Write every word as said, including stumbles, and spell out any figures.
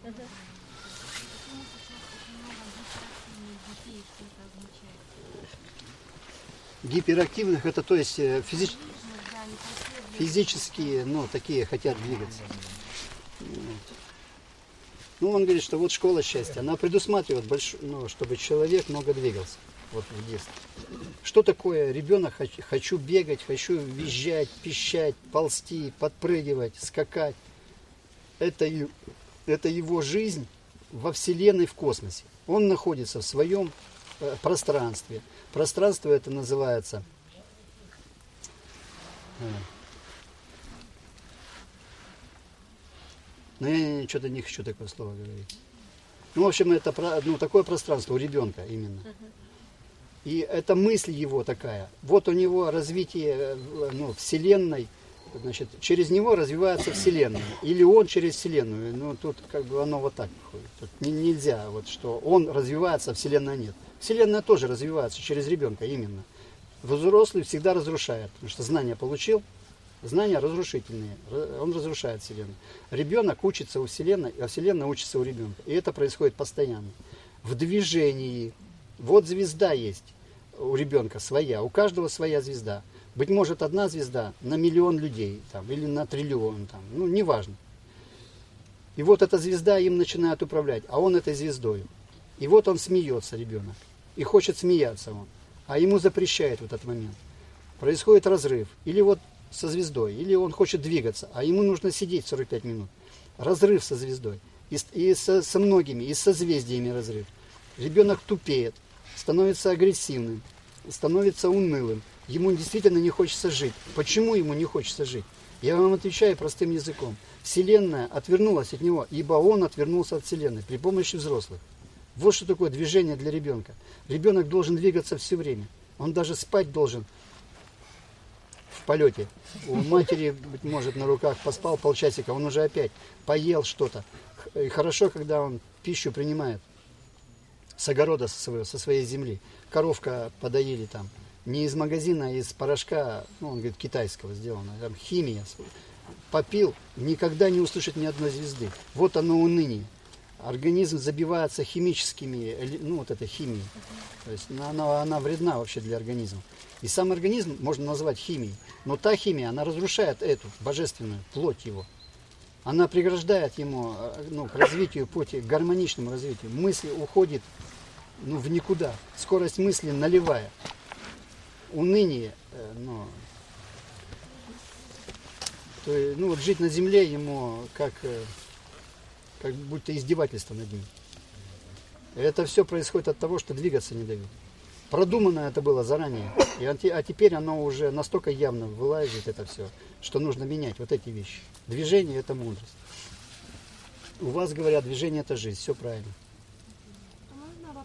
Гиперактивных, это то есть физи... физические, ну, такие хотят двигаться. Ну, он говорит, что вот школа счастья, она предусматривает, больш... ну, чтобы человек много двигался вот в детстве. Что такое ребенок, хочу бегать, хочу визжать, пищать, ползти, подпрыгивать, скакать. Это, это его жизнь во Вселенной, в космосе. Он находится в своем э, пространстве. Пространство это называется э, но я что-то не хочу такое слово говорить. Ну, в общем, это ну, такое пространство у ребенка именно. И это мысль его такая. Вот у него развитие ну, Вселенной, значит, через него развивается Вселенная. Или он через Вселенную. Ну, тут как бы оно вот так выходит. Тут не, нельзя, вот, что он развивается, а Вселенная нет. Вселенная тоже развивается через ребенка именно. Взрослый всегда разрушает, потому что знания получил. Знания разрушительные, он разрушает Вселенную. Ребенок учится у Вселенной, а Вселенная учится у ребенка. И это происходит постоянно. В движении. Вот звезда есть у ребенка своя, у каждого своя звезда. Быть может, одна звезда на миллион людей, там, или на триллион, там, ну, неважно. И вот эта звезда им начинает управлять, а он этой звездой. И вот он смеется, ребенок, и хочет смеяться он, а ему запрещает в этот момент. Происходит разрыв. Или вот со звездой, или он хочет двигаться, а ему нужно сидеть сорок пять минут. Разрыв со звездой. И, и со, со многими, и с созвездиями разрыв. Ребенок тупеет, становится агрессивным, становится унылым. Ему действительно не хочется жить. Почему ему не хочется жить? Я вам отвечаю простым языком. Вселенная отвернулась от него, ибо он отвернулся от Вселенной при помощи взрослых. Вот что такое движение для ребенка. Ребенок должен двигаться все время. Он даже спать должен в полете. У матери, быть может, на руках поспал полчасика, он уже опять поел что-то. И хорошо, когда он пищу принимает с огорода, со своей, со своей земли. Коровка подоили там. Не из магазина, а из порошка, ну, он говорит, китайского сделано. Там химия. Попил, никогда не услышит ни одной звезды. Вот оно уныние. Организм забивается химическими, ну, вот этой химией. То есть она, она вредна вообще для организма. И сам организм можно назвать химией. Но та химия, она разрушает эту божественную плоть его. Она преграждает ему ну, к развитию, пути, к гармоничному развитию. Мысль уходит ну, в никуда. Скорость мысли нулевая. Уныние. Ну, то есть, ну, вот жить на земле ему как, как будто издевательство над ним. Это все происходит от того, что двигаться не дают. Продумано это было заранее. И, а теперь оно уже настолько явно вылазит, это все, что нужно менять вот эти вещи. Движение – это мудрость. У вас говорят, движение – это жизнь. Все правильно.